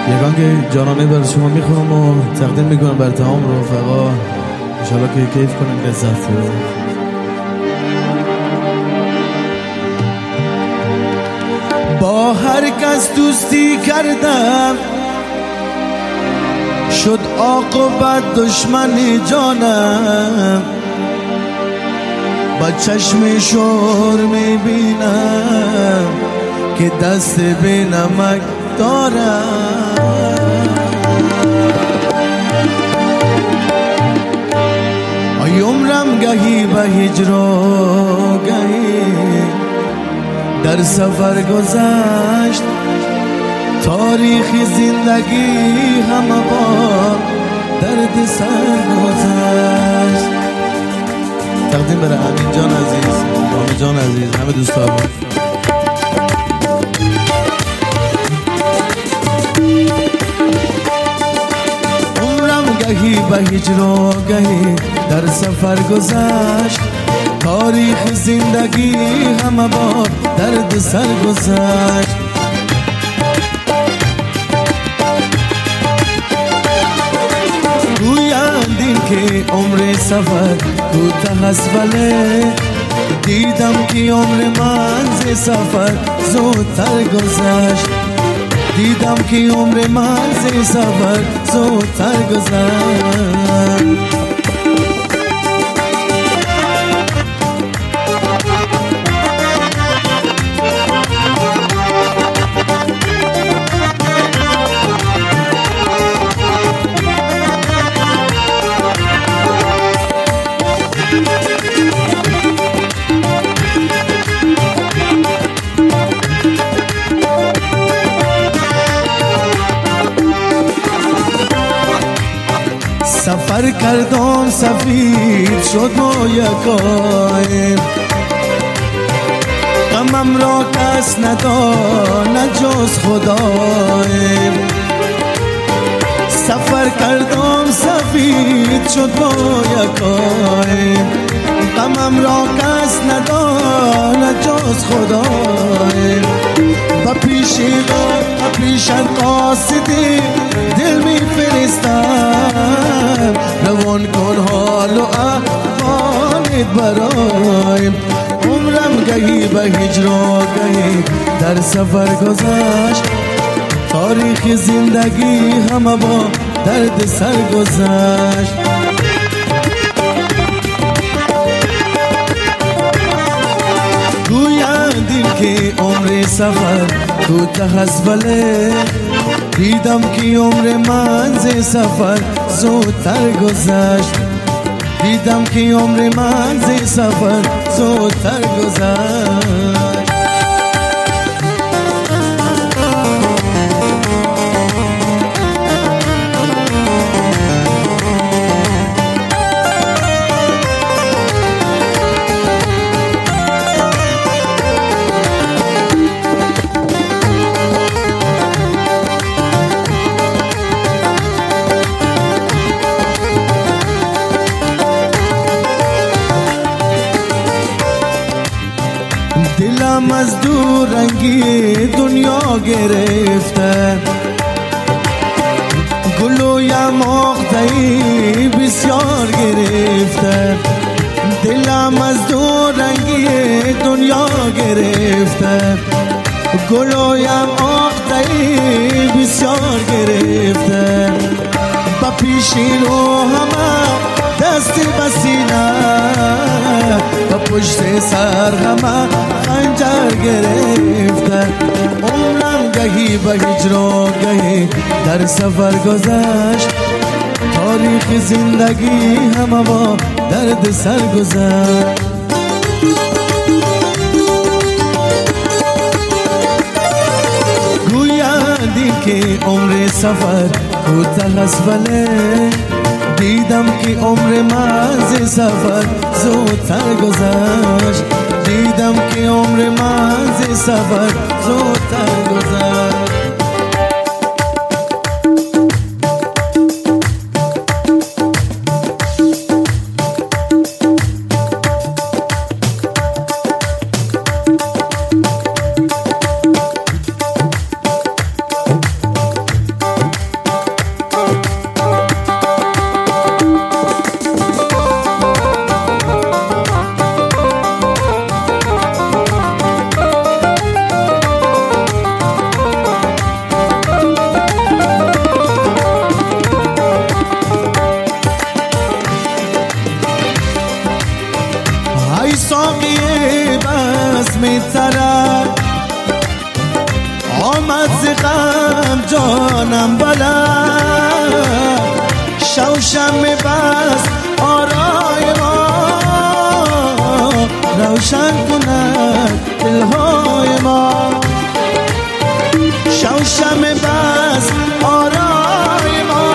یکان که جانانه برای شما میخونم و تقدیم میکنم بر تمام رفقا، انشالله که کیف کنیم، لذت ببریم. با هر کس دوستی کردم شد عاقبت دشمن جانم، با چشم شور میبینم که دست به نمک دارم. ای عمرم گهی به هجر و گهی در سفر گذشت، تاریخ زندگی همه با درد سر گذشت. تقدیم برای امین جان عزیز، امین جان عزیز، همه دوستان. عمرم گهی به هجر و گهی در سفر گذشت، تاریخ زندگی همه با درد سر گذشت. گویند این که عمر سفر کوتاه است، ولی دیدم که عمر من ز سفر زودتر گذشت. دیدم که عمر من ز سفر زودتر گذشت. سفر کردم سفید شد یکایم، غمم را کس نداند جز خدایم. سفر کردم سفید شد یکایم، غمم را کس نداند جز خدایم. و پیشت قاصدی دل می فرستم، روان کن حال و احوالت برایم. عمرم گهی به هجر و گهی در سفر گذشت، تاریخ زندگی همه با درد سر گذشت. گویند این که عمر سفر کوتاه است، ولی دیدم که عمر من ز سفر زودتر گذشت. دیدم که عمر من ز سفر زودتر گذشت. دلم از دور رنگی دنیا گرفته، گلویم آختهی بسیار گرفته. دلم از دور رنگی دنیا گرفته، گلویم آختهی بسیار گرفته. با پیشی رو همه دستی بسینه، و پشت سر همه خنجر گرفته. عمرم گهی به هجر و گهی در سفر گذشت، تاریخ زندگی همه با درد سر گذشت. گویند که عمر سفر کوتاه است، ولی دیدم که عمر من ز سفر زودتر گذشت. دیدم که عمر من ز سفر زودتر گذشت. جانم بلد شوشم بس آرای ما روشن کند دلهای ما شوشم بس آرای ما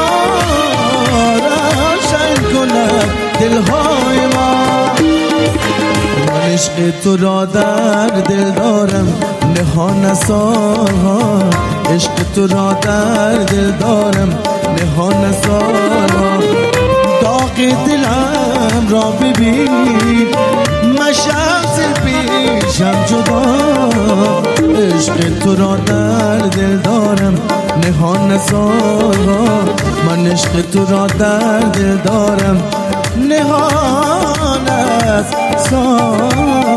روشن کند دلهای ما من عشق تو را در دل دارم نهان سالها عشق تو را در دل دارم نهان سالها داغ دلم را ببین مشعل پیشم جدا عشق تو را در دل دارم نهان سالها من عشق تو را در دل دارم نهان سالها